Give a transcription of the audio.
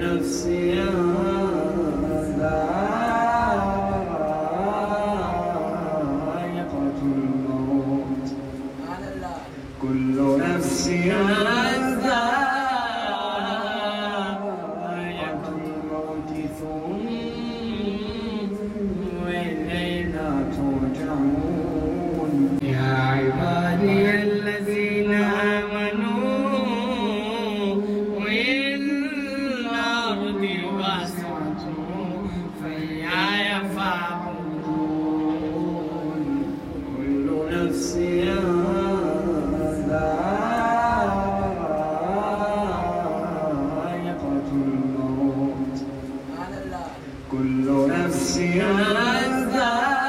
نفس ذائقة الموت كل نفس ذائقة الموت ثم إلينا ترجعون يا عبادي الذين آمنوا إن أرضي واسعة فإياي فاعبدون كل نفس ذائقة الموت كل نفس ذائقة